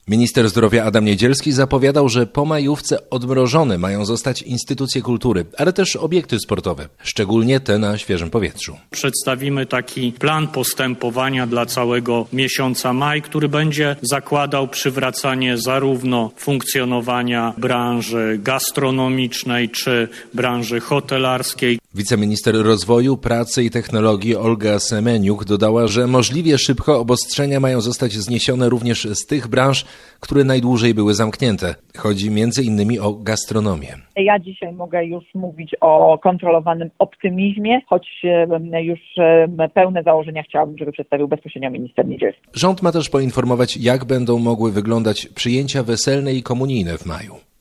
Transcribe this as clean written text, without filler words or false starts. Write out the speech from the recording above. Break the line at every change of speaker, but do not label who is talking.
Minister zdrowia Adam Niedzielski zapowiadał, że po majówce odmrożone mają zostać instytucje kultury, ale też obiekty sportowe, szczególnie te na świeżym powietrzu.
Przedstawimy taki plan postępowania dla całego miesiąca maj, który będzie zakładał przywracanie zarówno funkcjonowania branży gastronomicznej czy branży hotelarskiej.
Wiceminister rozwoju, pracy i technologii Olga Semeniuk dodała, że możliwie szybko obostrzenia mają zostać zniesione również z tych branż, które najdłużej były zamknięte. Chodzi m.in. o gastronomię.
Ja dzisiaj mogę już mówić o kontrolowanym optymizmie, choć już pełne założenia chciałabym, żeby przedstawił bezpośrednio minister Niedzielski.
Rząd ma też poinformować, jak będą mogły wyglądać przyjęcia weselne i komunijne w maju.